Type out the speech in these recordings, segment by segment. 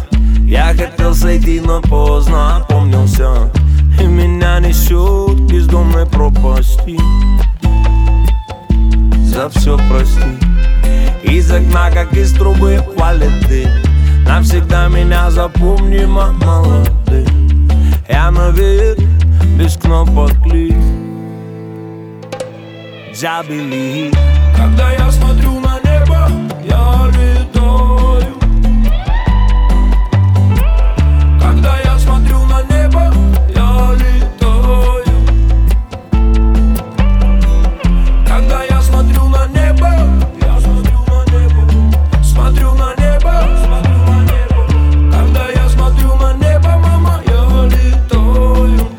Я хотел сойти, но поздно опомнился, и меня несет к бездонной пропасти. За все прости. Из окна, как из трубы, валит дым. Навсегда меня запомни, молодым. Я наверх, без кнопок клик. Забили. Когда я смотрю на небо, я летаю. Когда я смотрю на небо, я летаю. Когда я смотрю на небо, я смотрю на небо. Смотрю на небо, смотрю на небо. Когда я смотрю на небо, мама, я летаю.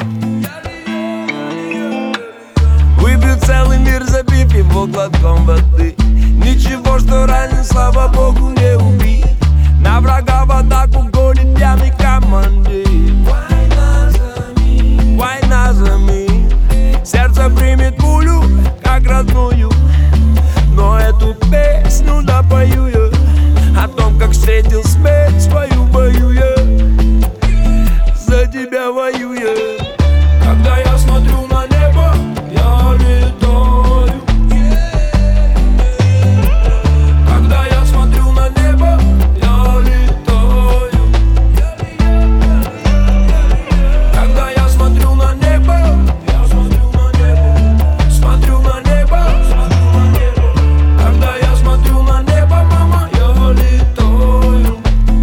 Выпью целый мир, забив его глотком воды. Ничего, что ранен, слава богу, не убит. На врага в атаку гонит пьяный командир. Война за мир. Сердце примет пулю, как родную. Но эту песню допою я о том, как встретил смерть свою, бою я. За тебя воюю я. Когда я смотрю на небо, я летаю. Когда я смотрю на небо, я летаю. Когда я смотрю на небо, я смотрю на небо. Смотрю на небо, смотрю на небо. Когда я смотрю на небо, мама, я летаю.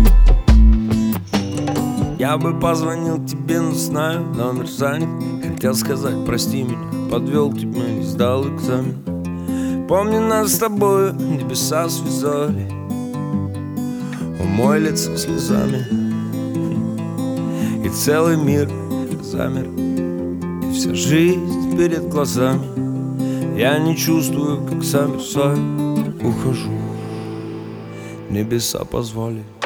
Я бы позвонил тебе, но знаю, номер занят. Хотел сказать, прости меня, подвел тебя, не сдал экзамен. Помню, нас с тобою небеса связали, умой лицо слезами, и целый мир замер, и вся жизнь перед глазами. Я не чувствую, как замерзаю, ухожу, небеса позвали.